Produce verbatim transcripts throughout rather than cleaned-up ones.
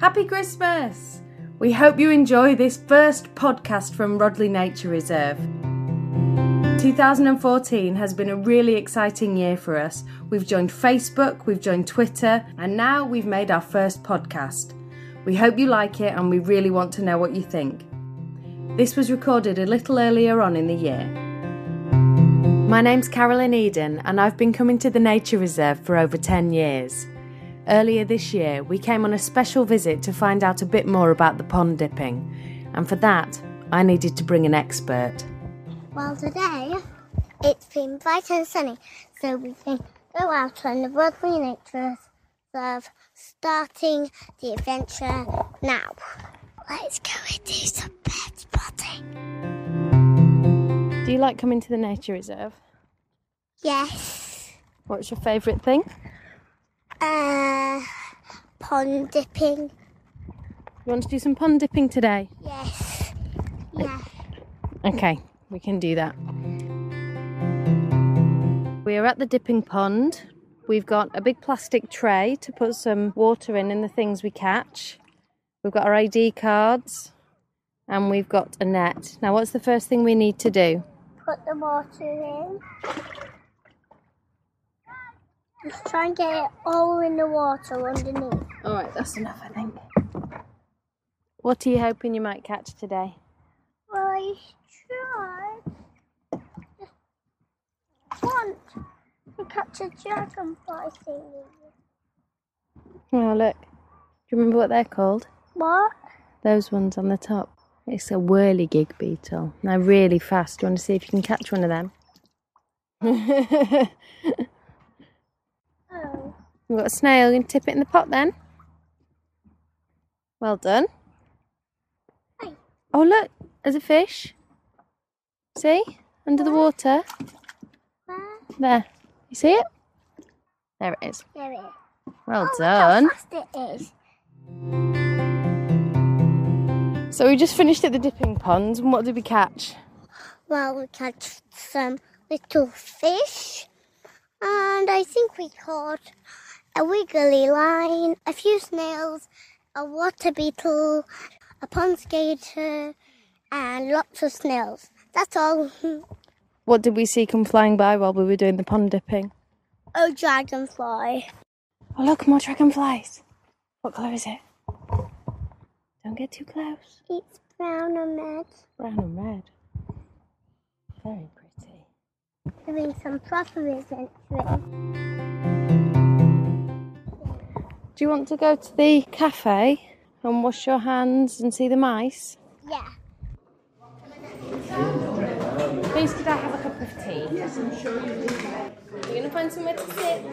Happy Christmas! We hope you enjoy this first podcast from Rodley Nature Reserve. two thousand fourteen has been a really exciting year for us. We've joined Facebook, we've joined Twitter, and now we've made our first podcast. We hope you like it and we really want to know what you think. This was recorded a little earlier on in the year. My name's Carolyn Eden and I've been coming to the Nature Reserve for over ten years. Earlier this year, we came on a special visit to find out a bit more about the pond dipping, and for that, I needed to bring an expert. Well, today, it's been bright and sunny, so we can go out on the Rodley Nature Reserve, starting the adventure now. Let's go and do some bird spotting. Do you like coming to the Nature Reserve? Yes. What's your favourite thing? Uh, pond dipping. You want to do some pond dipping today? Yes. Yeah. Okay, we can do that. We are at the dipping pond. We've got a big plastic tray to put some water in and the things we catch. We've got our I D cards and we've got a net. Now, what's the first thing we need to do? Put the water in. Just try and get it all in the water underneath. All right, that's enough, I think. What are you hoping you might catch today? Well, I tried. Just want to catch a dragonfly thingy. Oh, look. Do you remember what they're called? What? Those ones on the top. It's a whirligig beetle. They're really fast. Do you want to see if you can catch one of them? Oh. We've got a snail. You can tip it in the pot then. Well done. Hey. Oh, look. There's a fish. See? Under the water. Where? There. You see it? There it is. There it is. Well oh, done. Look how fast it is. So we just finished at the dipping pond. And what did we catch? Well, we catch some little fish. And I think we caught a wiggly line, a few snails, a water beetle, a pond skater, and lots of snails. That's all. What did we see come flying by while we were doing the pond dipping? A dragonfly. Oh, look, more dragonflies. What colour is it? Don't get too close. It's brown and red. Brown and red. Very pretty. Doing some proper adventuring. Do you want to go to the cafe and wash your hands and see the mice? Yeah. Please, could I have a cup of tea? Yes, I'm sure you do. You're going to find somewhere to sit.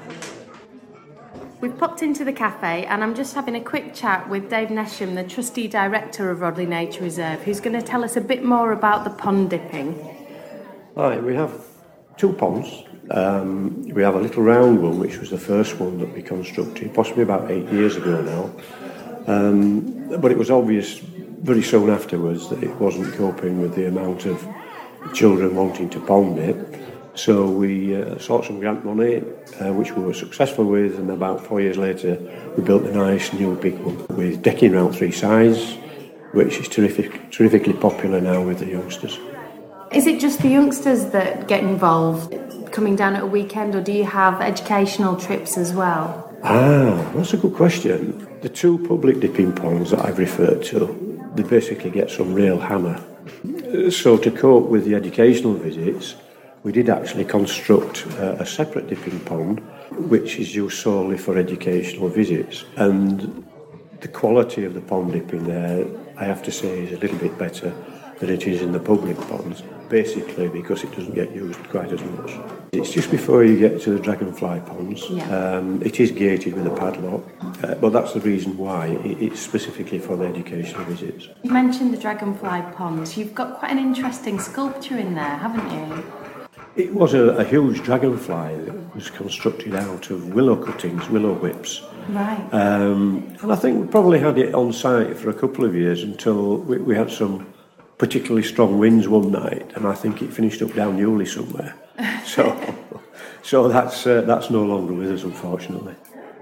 We've popped into the cafe and I'm just having a quick chat with Dave Nesham, the trustee director of Rodley Nature Reserve, who's going to tell us a bit more about the pond dipping. Hi, we have two ponds. Um, we have a little round one, which was the first one that we constructed, possibly about eight years ago now. Um, but it was obvious very soon afterwards that it wasn't coping with the amount of children wanting to pond dip. So we uh, sought some grant money, uh, which we were successful with, and about four years later we built a nice new big one with decking round three sides, which is terrific, terrifically popular now with the youngsters. Is it just the youngsters that get involved coming down at a weekend, or do you have educational trips as well? Ah, that's a good question. The two public dipping ponds that I've referred to, they basically get some real hammer. So to cope with the educational visits, we did actually construct uh, a separate dipping pond, which is used solely for educational visits. And the quality of the pond dipping there, I have to say, is a little bit better than it is in the public ponds, basically because it doesn't get used quite as much. It's just before you get to the dragonfly ponds. Yeah. Um, it is gated with a padlock, uh, but that's the reason why. It, it's specifically for the educational visits. You mentioned the dragonfly ponds. You've got quite an interesting sculpture in there, haven't you? It was a, a huge dragonfly that was constructed out of willow cuttings, willow whips. Right. Um, and I think we probably had it on site for a couple of years until we, we had some particularly strong winds one night, and I think it finished up down Ewley somewhere. So, so that's uh, that's no longer with us, unfortunately.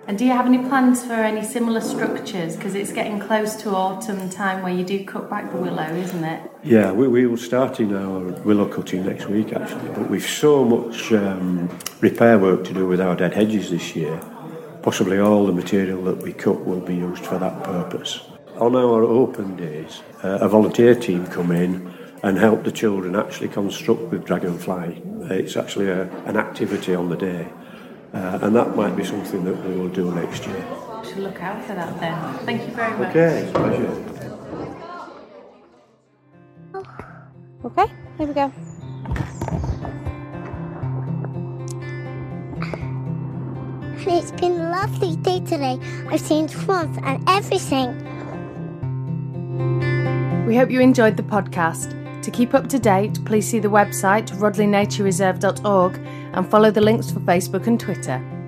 And do you have any plans for any similar structures? Because it's getting close to autumn time where you do cut back the willow, isn't it? Yeah, we, we will start in our willow cutting next week actually, but we've so much um, repair work to do with our dead hedges this year. Possibly all the material that we cut will be used for that purpose. On our open days, uh, a volunteer team come in and help the children actually construct with Dragonfly. It's actually a, an activity on the day. Uh, and that might be something that we will do next year. I should look out for that then. Thank you very much. Okay, it's a pleasure. Okay, here we go. It's been a lovely day today. I've seen swans and everything. We hope you enjoyed the podcast. To keep up to date, please see the website rodley nature reserve dot org and follow the links for Facebook and Twitter.